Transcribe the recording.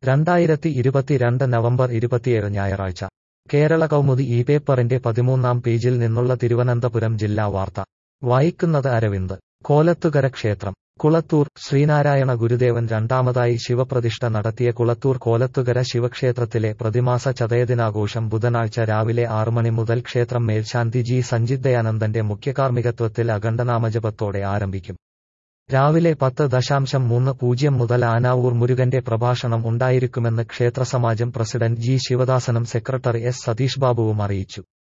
2022 November 27 ഞായറാഴ്ച കേരള കൗമുദി ഈ പേപ്പറിന്റെ 13-ാം പേജിൽ നിന്നുള്ള തിരുവനന്തപുരം ജില്ലാ വാർത്ത വായിക്കുന്നത് അരവിന്ദ്. കോലത്തുകര ക്ഷേത്രം. കുളത്തൂർ. ശ്രീനാരായണ ഗുരുദേവൻ രണ്ടാമതായി ശിവപ്രതിഷ്ഠ നടത്തിയ കുളത്തൂർ കോലത്തുകര ശിവക്ഷേത്രത്തിലെ പ്രതിമാസ ചതയദിനാഘോഷം ബുധനാഴ്ച രാവിലെ 6 മണി മുതൽ ക്ഷേത്രം മേൽശാന്തി ജി സഞ്ജിത് ദയാനന്ദന്റെ മുഖ്യകാർമ്മികത്വത്തിൽ അഖണ്ഡനാമജപത്തോടെ ആരംഭിക്കും. രാവിലെ 10:30 മുതൽ ആനാവൂർ മുരുകന്റെ പ്രഭാഷണം ഉണ്ടായിരിക്കുമെന്ന് ക്ഷേത്രസമാജം പ്രസിഡന്റ് ജി ശിവദാസനും സെക്രട്ടറി എസ് സതീഷ് ബാബുവും അറിയിച്ചു.